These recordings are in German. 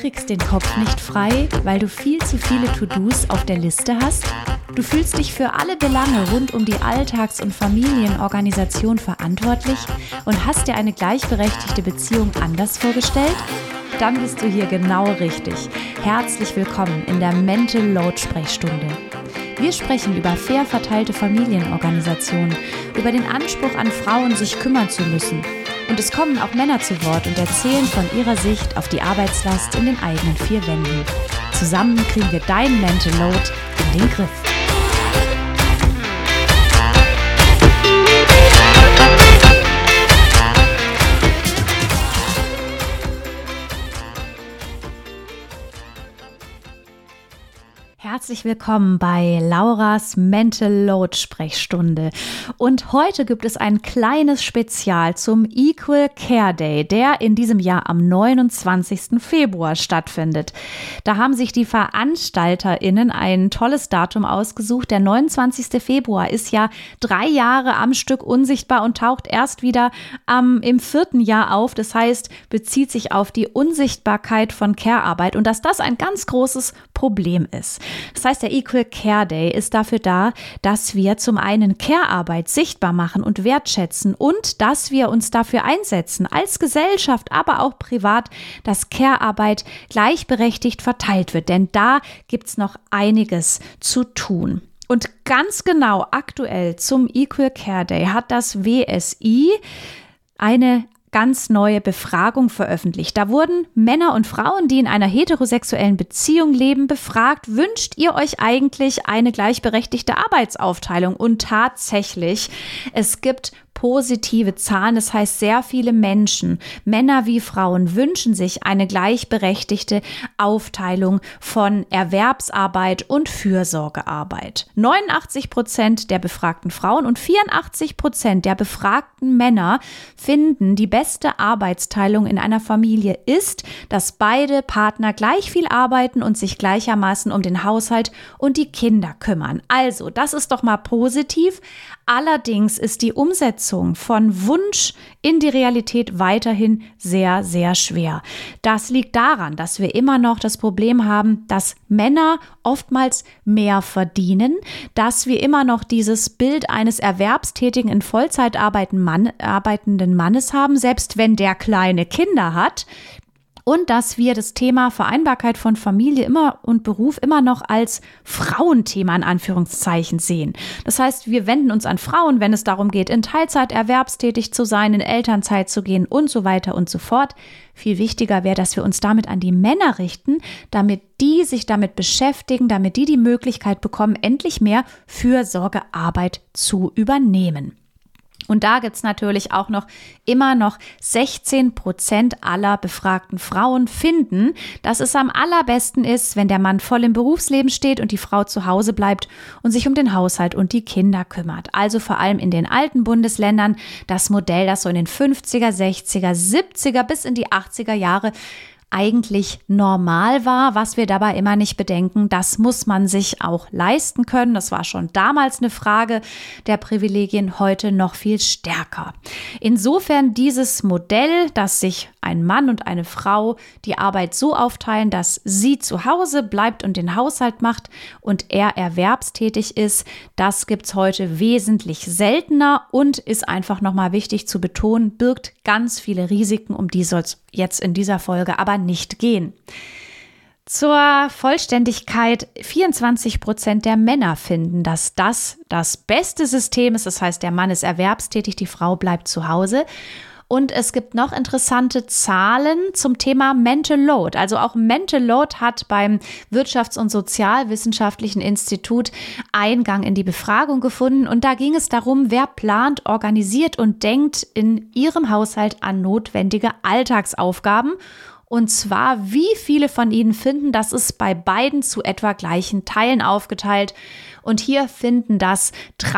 kriegst den Kopf nicht frei, weil du viel zu viele To-Dos auf der Liste hast? Du fühlst dich für alle Belange rund um die Alltags- und Familienorganisation verantwortlich und hast dir eine gleichberechtigte Beziehung anders vorgestellt? Dann bist du hier genau richtig. Herzlich willkommen in der Mental Load Sprechstunde. Wir sprechen über fair verteilte Familienorganisationen, über den Anspruch an Frauen, sich kümmern zu müssen. Und es kommen auch Männer zu Wort und erzählen von ihrer Sicht auf die Arbeitslast in den eigenen vier Wänden. Zusammen kriegen wir dein Mental Load in den Griff. Herzlich willkommen bei Lauras Mental Load Sprechstunde. Und heute gibt es ein kleines Spezial zum Equal Care Day, der in diesem Jahr am 29. Februar stattfindet. Da haben sich die VeranstalterInnen ein tolles Datum ausgesucht. Der 29. Februar ist ja 3 Jahre am Stück unsichtbar und taucht erst wieder im 4. Jahr auf. Das heißt, bezieht sich auf die Unsichtbarkeit von Care-Arbeit und dass das ein ganz großes Problem ist. Das heißt, der Equal Care Day ist dafür da, dass wir zum einen Care-Arbeit sichtbar machen und wertschätzen und dass wir uns dafür einsetzen, als Gesellschaft, aber auch privat, dass Care-Arbeit gleichberechtigt verteilt wird. Denn da gibt es noch einiges zu tun. Und ganz genau aktuell zum Equal Care Day hat das WSI eine ganz neue Befragung veröffentlicht. Da wurden Männer und Frauen, die in einer heterosexuellen Beziehung leben, befragt, wünscht ihr euch eigentlich eine gleichberechtigte Arbeitsaufteilung? Und tatsächlich, es gibt positive Zahlen, das heißt, sehr viele Menschen, Männer wie Frauen, wünschen sich eine gleichberechtigte Aufteilung von Erwerbsarbeit und Fürsorgearbeit. 89% der befragten Frauen und 84% der befragten Männer finden, die beste Arbeitsteilung in einer Familie ist, dass beide Partner gleich viel arbeiten und sich gleichermaßen um den Haushalt und die Kinder kümmern. Also, das ist doch mal positiv. Allerdings ist die Umsetzung von Wunsch in die Realität weiterhin sehr, sehr schwer. Das liegt daran, dass wir immer noch das Problem haben, dass Männer oftmals mehr verdienen, dass wir immer noch dieses Bild eines erwerbstätigen, in Vollzeit arbeitenden Mannes haben, selbst wenn der kleine Kinder hat. Und dass wir das Thema Vereinbarkeit von Familie und Beruf immer noch als Frauenthema in Anführungszeichen sehen. Das heißt, wir wenden uns an Frauen, wenn es darum geht, in Teilzeit erwerbstätig zu sein, in Elternzeit zu gehen und so weiter und so fort. Viel wichtiger wäre, dass wir uns damit an die Männer richten, damit die sich damit beschäftigen, damit die Möglichkeit bekommen, endlich mehr Fürsorgearbeit zu übernehmen. Und da gibt es natürlich auch immer noch 16% aller befragten Frauen finden, dass es am allerbesten ist, wenn der Mann voll im Berufsleben steht und die Frau zu Hause bleibt und sich um den Haushalt und die Kinder kümmert. Also vor allem in den alten Bundesländern das Modell, das so in den 50er, 60er, 70er bis in die 80er Jahre eigentlich normal war, was wir dabei immer nicht bedenken, das muss man sich auch leisten können. Das war schon damals eine Frage der Privilegien, heute noch viel stärker. Insofern dieses Modell, dass sich ein Mann und eine Frau die Arbeit so aufteilen, dass sie zu Hause bleibt und den Haushalt macht und er erwerbstätig ist, das gibt's heute wesentlich seltener und ist einfach nochmal wichtig zu betonen, birgt ganz viele Risiken, um die soll es jetzt in dieser Folge aber nicht gehen. Zur Vollständigkeit, 24% der Männer finden, dass das beste System ist. Das heißt, der Mann ist erwerbstätig, die Frau bleibt zu Hause. Und es gibt noch interessante Zahlen zum Thema Mental Load. Also auch Mental Load hat beim Wirtschafts- und Sozialwissenschaftlichen Institut Eingang in die Befragung gefunden. Und da ging es darum, wer plant, organisiert und denkt in ihrem Haushalt an notwendige Alltagsaufgaben. Und zwar, wie viele von ihnen finden, das ist bei beiden zu etwa gleichen Teilen aufgeteilt. Und hier finden das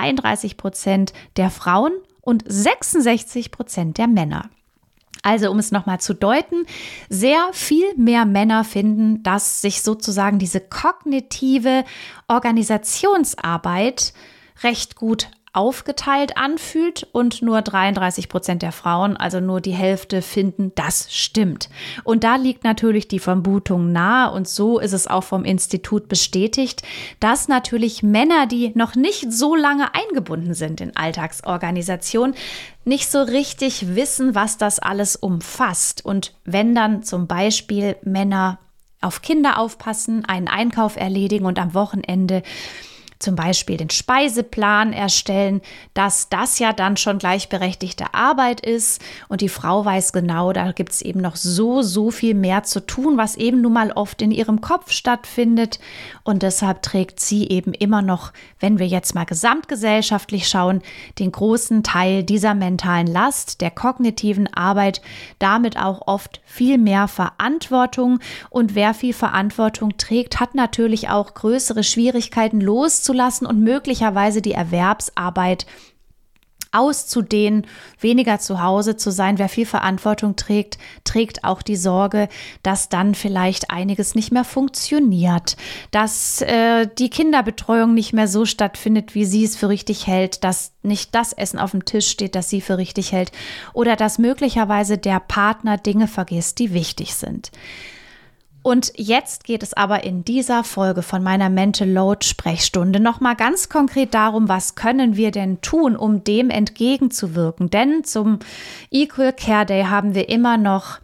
33% der Frauen und 66% der Männer. Also um es nochmal zu deuten, sehr viel mehr Männer finden, dass sich sozusagen diese kognitive Organisationsarbeit recht gut aufgeteilt anfühlt und nur 33% der Frauen, also nur die Hälfte, finden, das stimmt. Und da liegt natürlich die Vermutung nahe und so ist es auch vom Institut bestätigt, dass natürlich Männer, die noch nicht so lange eingebunden sind in Alltagsorganisation, nicht so richtig wissen, was das alles umfasst. Und wenn dann zum Beispiel Männer auf Kinder aufpassen, einen Einkauf erledigen und am Wochenende zum Beispiel den Speiseplan erstellen, dass das ja dann schon gleichberechtigte Arbeit ist und die Frau weiß genau, da gibt es eben noch so viel mehr zu tun, was eben nun mal oft in ihrem Kopf stattfindet und deshalb trägt sie eben immer noch, wenn wir jetzt mal gesamtgesellschaftlich schauen, den großen Teil dieser mentalen Last, der kognitiven Arbeit, damit auch oft viel mehr Verantwortung und wer viel Verantwortung trägt, hat natürlich auch größere Schwierigkeiten loszulassen und möglicherweise die Erwerbsarbeit auszudehnen, weniger zu Hause zu sein. Wer viel Verantwortung trägt, trägt auch die Sorge, dass dann vielleicht einiges nicht mehr funktioniert, dass die Kinderbetreuung nicht mehr so stattfindet, wie sie es für richtig hält, dass nicht das Essen auf dem Tisch steht, das sie für richtig hält oder dass möglicherweise der Partner Dinge vergisst, die wichtig sind. Und jetzt geht es aber in dieser Folge von meiner Mental Load Sprechstunde nochmal ganz konkret darum, was können wir denn tun, um dem entgegenzuwirken? Denn zum Equal Care Day haben wir immer noch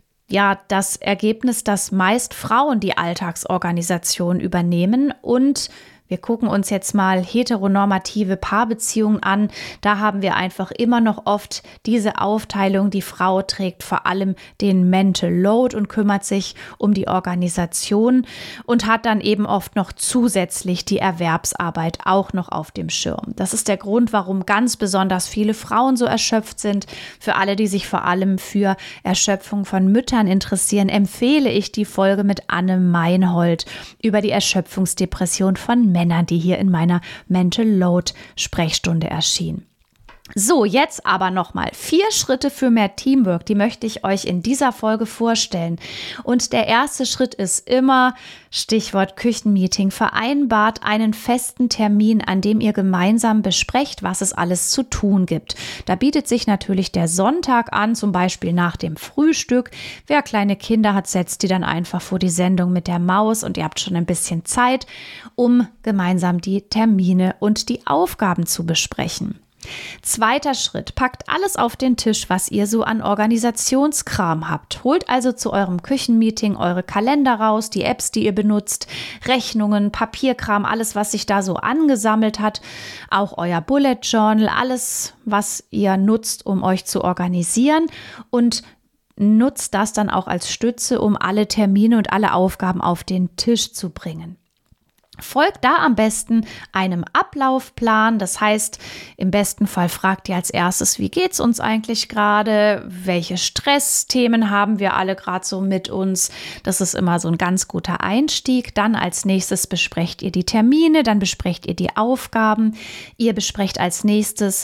das Ergebnis, dass meist Frauen die Alltagsorganisation übernehmen und wir gucken uns jetzt mal heteronormative Paarbeziehungen an. Da haben wir einfach immer noch oft diese Aufteilung. Die Frau trägt vor allem den Mental Load und kümmert sich um die Organisation und hat dann eben oft noch zusätzlich die Erwerbsarbeit auch noch auf dem Schirm. Das ist der Grund, warum ganz besonders viele Frauen so erschöpft sind. Für alle, die sich vor allem für Erschöpfung von Müttern interessieren, empfehle ich die Folge mit Anne Meinhold über die Erschöpfungsdepression von Männern, die hier in meiner Mental Load Sprechstunde erschien. So, jetzt aber nochmal 4 Schritte für mehr Teamwork, die möchte ich euch in dieser Folge vorstellen. Und der erste Schritt ist immer, Stichwort Küchenmeeting, vereinbart einen festen Termin, an dem ihr gemeinsam besprecht, was es alles zu tun gibt. Da bietet sich natürlich der Sonntag an, zum Beispiel nach dem Frühstück. Wer kleine Kinder hat, setzt die dann einfach vor die Sendung mit der Maus und ihr habt schon ein bisschen Zeit, um gemeinsam die Termine und die Aufgaben zu besprechen. Zweiter Schritt, packt alles auf den Tisch, was ihr so an Organisationskram habt. Holt also zu eurem Küchenmeeting eure Kalender raus, die Apps, die ihr benutzt, Rechnungen, Papierkram, alles, was sich da so angesammelt hat, auch euer Bullet Journal, alles, was ihr nutzt, um euch zu organisieren und nutzt das dann auch als Stütze, um alle Termine und alle Aufgaben auf den Tisch zu bringen. Folgt da am besten einem Ablaufplan, das heißt, im besten Fall fragt ihr als erstes, wie geht's uns eigentlich gerade, welche Stressthemen haben wir alle gerade so mit uns, das ist immer so ein ganz guter Einstieg. Dann als nächstes besprecht ihr die Termine, dann besprecht ihr die Aufgaben, ihr besprecht als nächstes,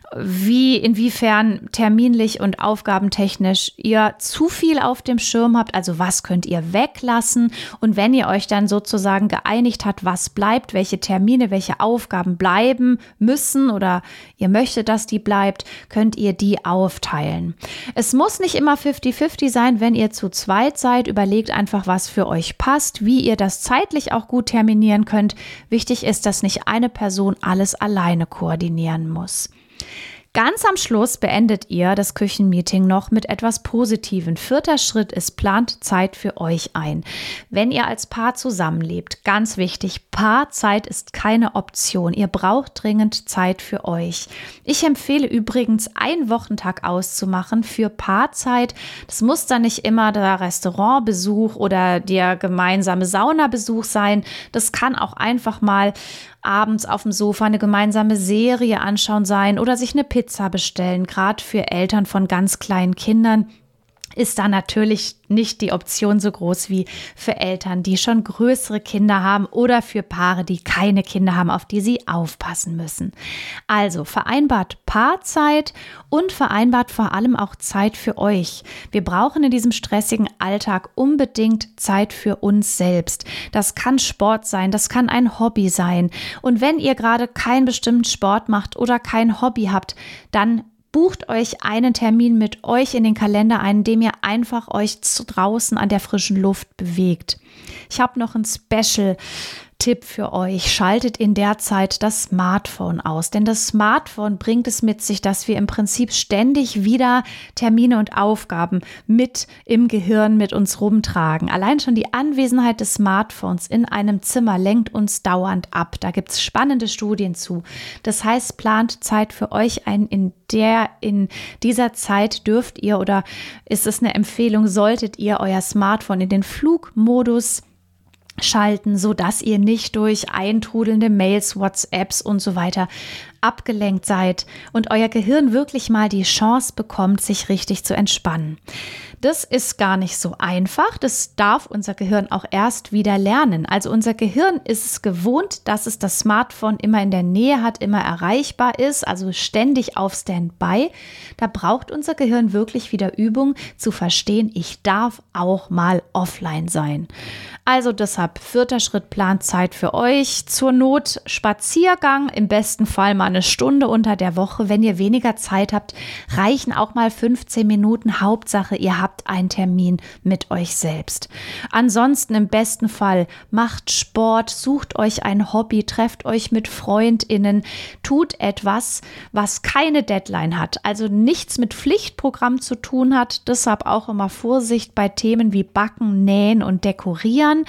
inwiefern terminlich und aufgabentechnisch ihr zu viel auf dem Schirm habt, also was könnt ihr weglassen und wenn ihr euch dann sozusagen geeinigt habt, was bleibt, welche Termine, welche Aufgaben bleiben müssen oder ihr möchtet, dass die bleibt, könnt ihr die aufteilen. Es muss nicht immer 50-50 sein, wenn ihr zu zweit seid, überlegt einfach, was für euch passt, wie ihr das zeitlich auch gut terminieren könnt. Wichtig ist, dass nicht eine Person alles alleine koordinieren muss. Ganz am Schluss beendet ihr das Küchenmeeting noch mit etwas Positivem. 4. Schritt ist, plant Zeit für euch ein. Wenn ihr als Paar zusammenlebt, ganz wichtig, Paarzeit ist keine Option. Ihr braucht dringend Zeit für euch. Ich empfehle übrigens, einen Wochentag auszumachen für Paarzeit. Das muss dann nicht immer der Restaurantbesuch oder der gemeinsame Saunabesuch sein. Das kann auch einfach mal abends auf dem Sofa eine gemeinsame Serie anschauen sein oder sich eine Pizza bestellen, gerade für Eltern von ganz kleinen Kindern. ist da natürlich nicht die Option so groß wie für Eltern, die schon größere Kinder haben oder für Paare, die keine Kinder haben, auf die sie aufpassen müssen. Also vereinbart Paarzeit und vereinbart vor allem auch Zeit für euch. Wir brauchen in diesem stressigen Alltag unbedingt Zeit für uns selbst. Das kann Sport sein, das kann ein Hobby sein. Und wenn ihr gerade keinen bestimmten Sport macht oder kein Hobby habt, dann bucht euch einen Termin mit euch in den Kalender ein, in dem ihr einfach euch draußen an der frischen Luft bewegt. Ich habe noch ein Special-Tipp für euch. Schaltet in der Zeit das Smartphone aus, denn das Smartphone bringt es mit sich, dass wir im Prinzip ständig wieder Termine und Aufgaben mit im Gehirn mit uns rumtragen. Allein schon die Anwesenheit des Smartphones in einem Zimmer lenkt uns dauernd ab. Da gibt es spannende Studien zu. Das heißt, plant Zeit für euch ein, in dieser Zeit dürft ihr oder ist es eine Empfehlung, solltet ihr euer Smartphone in den Flugmodus schalten, sodass ihr nicht durch eintrudelnde Mails, WhatsApps und so weiter abgelenkt seid und euer Gehirn wirklich mal die Chance bekommt, sich richtig zu entspannen. Das ist gar nicht so einfach. Das darf unser Gehirn auch erst wieder lernen. Also unser Gehirn ist es gewohnt, dass es das Smartphone immer in der Nähe hat, immer erreichbar ist, also ständig auf Standby. Da braucht unser Gehirn wirklich wieder Übung zu verstehen, ich darf auch mal offline sein. Also deshalb 4. Schritt, plant Zeit für euch. Zur Not Spaziergang, im besten Fall mal eine Stunde unter der Woche. Wenn ihr weniger Zeit habt, reichen auch mal 15 Minuten. Hauptsache, ihr habt einen Termin mit euch selbst. Ansonsten im besten Fall macht Sport, sucht euch ein Hobby, trefft euch mit FreundInnen, tut etwas, was keine Deadline hat, also nichts mit Pflichtprogramm zu tun hat. Deshalb auch immer Vorsicht bei Themen wie Backen, Nähen und Dekorieren.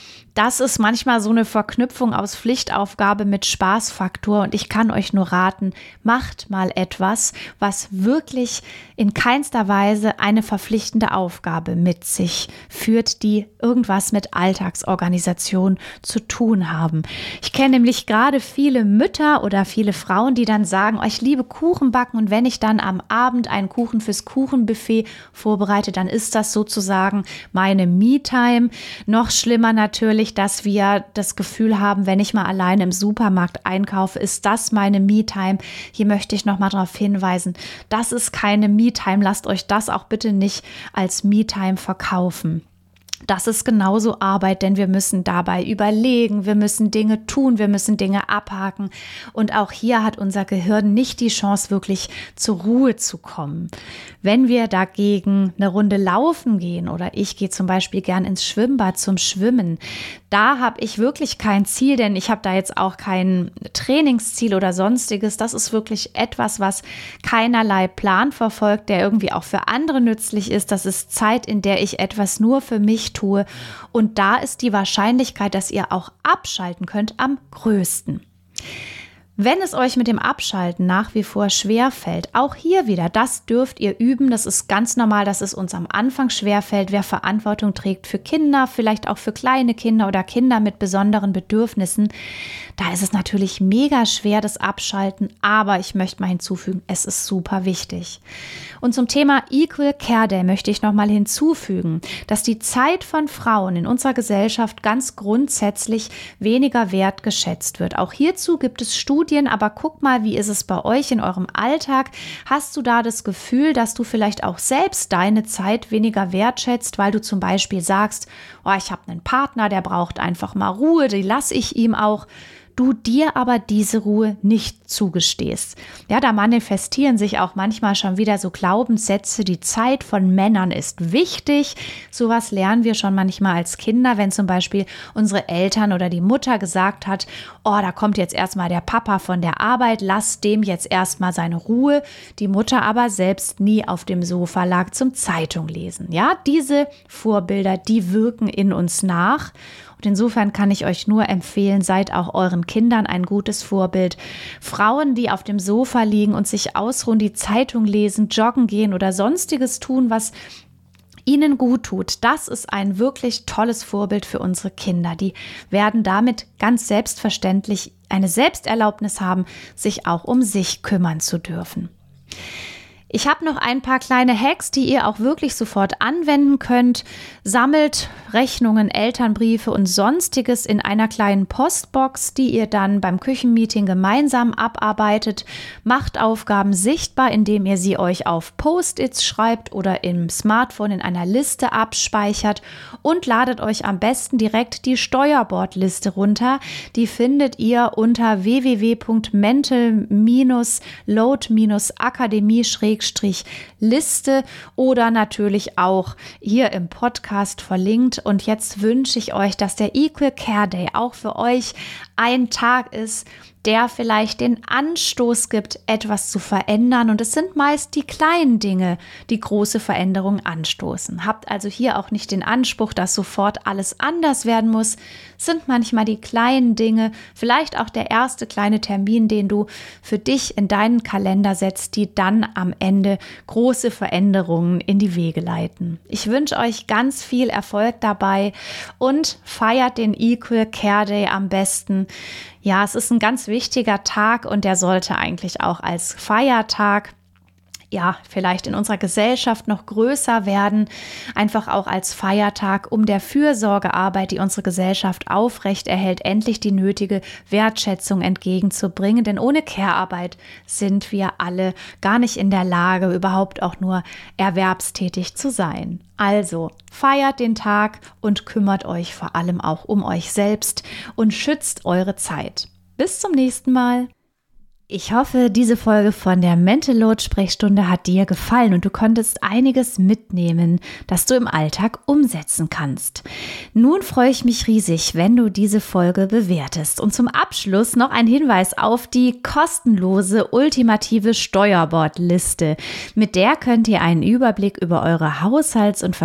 Das ist manchmal so eine Verknüpfung aus Pflichtaufgabe mit Spaßfaktor und ich kann euch nur raten, macht mal etwas, was wirklich in keinster Weise eine verpflichtende Aufgabe mit sich führt, die irgendwas mit Alltagsorganisation zu tun haben. Ich kenne nämlich gerade viele Mütter oder viele Frauen, die dann sagen, oh, ich liebe Kuchen backen und wenn ich dann am Abend einen Kuchen fürs Kuchenbuffet vorbereite, dann ist das sozusagen meine Me-Time. Noch schlimmer natürlich, dass wir das Gefühl haben, wenn ich mal alleine im Supermarkt einkaufe, ist das meine Me-Time. Hier möchte ich noch mal darauf hinweisen, das ist keine Me-Time. Lasst euch das auch bitte nicht als Me-Time verkaufen. Das ist genauso Arbeit, denn wir müssen dabei überlegen, wir müssen Dinge tun, wir müssen Dinge abhaken. Und auch hier hat unser Gehirn nicht die Chance, wirklich zur Ruhe zu kommen. Wenn wir dagegen eine Runde laufen gehen oder ich gehe zum Beispiel gern ins Schwimmbad zum Schwimmen, da habe ich wirklich kein Ziel, denn ich habe da jetzt auch kein Trainingsziel oder sonstiges. Das ist wirklich etwas, was keinerlei Plan verfolgt, der irgendwie auch für andere nützlich ist. Das ist Zeit, in der ich etwas nur für mich tue. Und da ist die Wahrscheinlichkeit, dass ihr auch abschalten könnt, am größten. Wenn es euch mit dem Abschalten nach wie vor schwerfällt, auch hier wieder, das dürft ihr üben. Das ist ganz normal, dass es uns am Anfang schwerfällt. Wer Verantwortung trägt für Kinder, vielleicht auch für kleine Kinder oder Kinder mit besonderen Bedürfnissen, da ist es natürlich mega schwer, das Abschalten. Aber ich möchte mal hinzufügen, es ist super wichtig. Und zum Thema Equal Care Day möchte ich noch mal hinzufügen, dass die Zeit von Frauen in unserer Gesellschaft ganz grundsätzlich weniger wertgeschätzt wird. Auch hierzu gibt es Studien, aber guck mal, wie ist es bei euch in eurem Alltag? Hast du da das Gefühl, dass du vielleicht auch selbst deine Zeit weniger wertschätzt, weil du zum Beispiel sagst, oh, ich habe einen Partner, der braucht einfach mal Ruhe, die lasse ich ihm auch. Du dir aber diese Ruhe nicht zugestehst. Ja, da manifestieren sich auch manchmal schon wieder so Glaubenssätze, die Zeit von Männern ist wichtig. Sowas lernen wir schon manchmal als Kinder, wenn zum Beispiel unsere Eltern oder die Mutter gesagt hat, oh, da kommt jetzt erstmal der Papa von der Arbeit, lass dem jetzt erstmal seine Ruhe. Die Mutter aber selbst nie auf dem Sofa lag zum Zeitung lesen. Ja, diese Vorbilder, die wirken in uns nach. Und insofern kann ich euch nur empfehlen, seid auch euren Kindern ein gutes Vorbild. Frauen, die auf dem Sofa liegen und sich ausruhen, die Zeitung lesen, joggen gehen oder sonstiges tun, was ihnen gut tut, das ist ein wirklich tolles Vorbild für unsere Kinder. Die werden damit ganz selbstverständlich eine Selbsterlaubnis haben, sich auch um sich kümmern zu dürfen. Ich habe noch ein paar kleine Hacks, die ihr auch wirklich sofort anwenden könnt. Sammelt Rechnungen, Elternbriefe und Sonstiges in einer kleinen Postbox, die ihr dann beim Küchenmeeting gemeinsam abarbeitet. Macht Aufgaben sichtbar, indem ihr sie euch auf Post-its schreibt oder im Smartphone in einer Liste abspeichert und ladet euch am besten direkt die Steuerbordliste runter. Die findet ihr unter www.mental-load-akademie-liste oder natürlich auch hier im Podcast verlinkt. Und jetzt wünsche ich euch, dass der Equal Care Day auch für euch ein Tag ist, der vielleicht den Anstoß gibt, etwas zu verändern. Und es sind meist die kleinen Dinge, die große Veränderungen anstoßen. Habt also hier auch nicht den Anspruch, dass sofort alles anders werden muss. Es sind manchmal die kleinen Dinge, vielleicht auch der erste kleine Termin, den du für dich in deinen Kalender setzt, die dann am Ende große Veränderungen in die Wege leiten. Ich wünsche euch ganz viel Erfolg dabei und feiert den Equal Care Day am besten. Ja, es ist ein ganz wichtiger Tag und der sollte eigentlich auch als Feiertag, ja, vielleicht in unserer Gesellschaft noch größer werden, einfach auch als Feiertag, um der Fürsorgearbeit, die unsere Gesellschaft aufrechterhält, endlich die nötige Wertschätzung entgegenzubringen. Denn ohne Care-Arbeit sind wir alle gar nicht in der Lage, überhaupt auch nur erwerbstätig zu sein. Also feiert den Tag und kümmert euch vor allem auch um euch selbst und schützt eure Zeit. Bis zum nächsten Mal. Ich hoffe, diese Folge von der Mental Load Sprechstunde hat dir gefallen und du konntest einiges mitnehmen, das du im Alltag umsetzen kannst. Nun freue ich mich riesig, wenn du diese Folge bewertest. Und zum Abschluss noch ein Hinweis auf die kostenlose ultimative Steuerbordliste. Mit der könnt ihr einen Überblick über eure Haushalts- und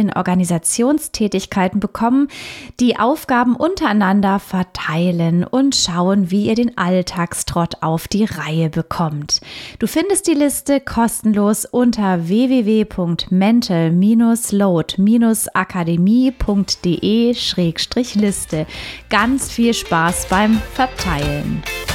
Familienorganisationstätigkeiten bekommen, die Aufgaben untereinander verteilen und schauen, wie ihr den Alltagstrott auf die Reihe bekommt. Du findest die Liste kostenlos unter www.mental-load-akademie.de/Liste. Ganz viel Spaß beim Verteilen.